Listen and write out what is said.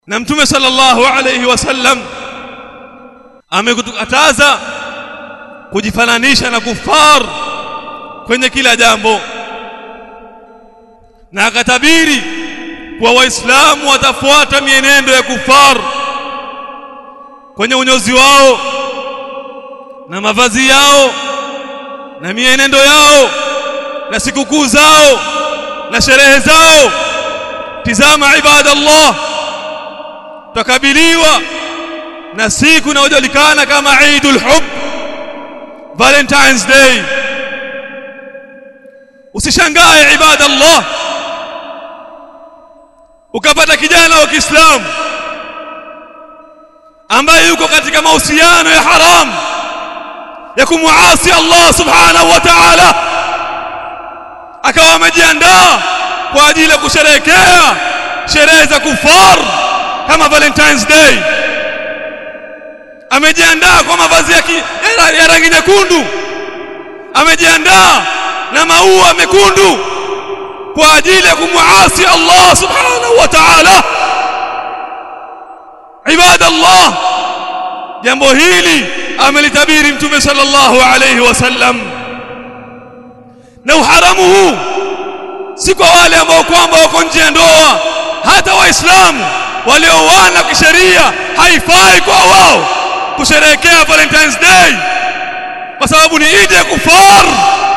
Na Mtume sallallahu alayhi wasallam amekutukataza kujifananisha na kufar kwenye kila jambo, na akatabiri kwa waislamu watafuata mienendo ya kufar kwenye unyozi wao na mavazi yao na mienendo yao na sikukuu zao na sherehe zao. Tizama ibadallah, tukabiliwa na siku inayojulikana kama Eidul Hubb, Valentine's Day. Usishangae ibadallah ukapata kijana wa Kiislamu ambaye yuko katika mahusiano ya haram ya kumuasi Allah subhanahu wa ta'ala, akawa amejiandaa kwa ajili ya kusherehekea sherehe za kufar kama Valentine's Day. Amejiandaa kwa mavazi ya rangi nyekundu, amejiandaa na maua mekundu kwa ajili ya kumuasi Allah subhanahu wa ta'ala. Ibadallah, jambo hili amelitabiri Mtume sallallahu alayhi wasallam, na uharamu huu si kwa wale ambao kwamba wako nje ya ndoa. Hata waislamu walioana kisheria haifai kwa wao kusherehekea Valentine's Day, kwa sababu ni idi ya kufar.